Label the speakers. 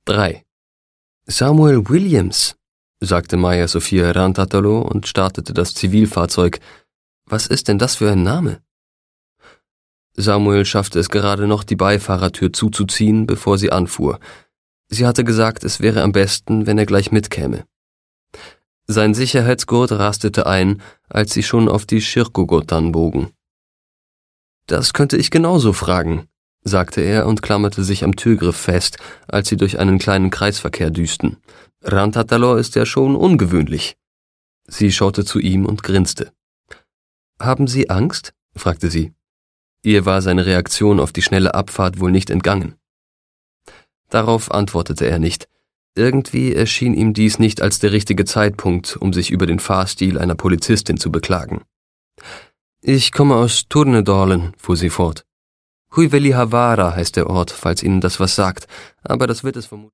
Speaker 1: 3. »Samuel Williams«, sagte Maja Sophia Rantatalo und startete das Zivilfahrzeug. »Was ist denn das für ein Name?« Samuel schaffte es gerade noch, die Beifahrertür zuzuziehen, bevor sie anfuhr. Sie hatte gesagt, es wäre am besten, wenn er gleich mitkäme. Sein Sicherheitsgurt rastete ein, als sie schon auf die Schirkogotan bogen. »Das könnte ich genauso fragen«, sagte er und klammerte sich am Türgriff fest, als sie durch einen kleinen Kreisverkehr düsten. »Rantatalo ist ja schon ungewöhnlich.« Sie schaute zu ihm und grinste. »Haben Sie Angst?« fragte sie. Ihr war seine Reaktion auf die schnelle Abfahrt wohl nicht entgangen. Darauf antwortete er nicht. Irgendwie erschien ihm dies nicht als der richtige Zeitpunkt, um sich über den Fahrstil einer Polizistin zu beklagen. »Ich komme aus Tornedalen«, fuhr sie fort. »Huivelihavara heißt der Ort, falls Ihnen das was sagt, aber das wird es vermutlich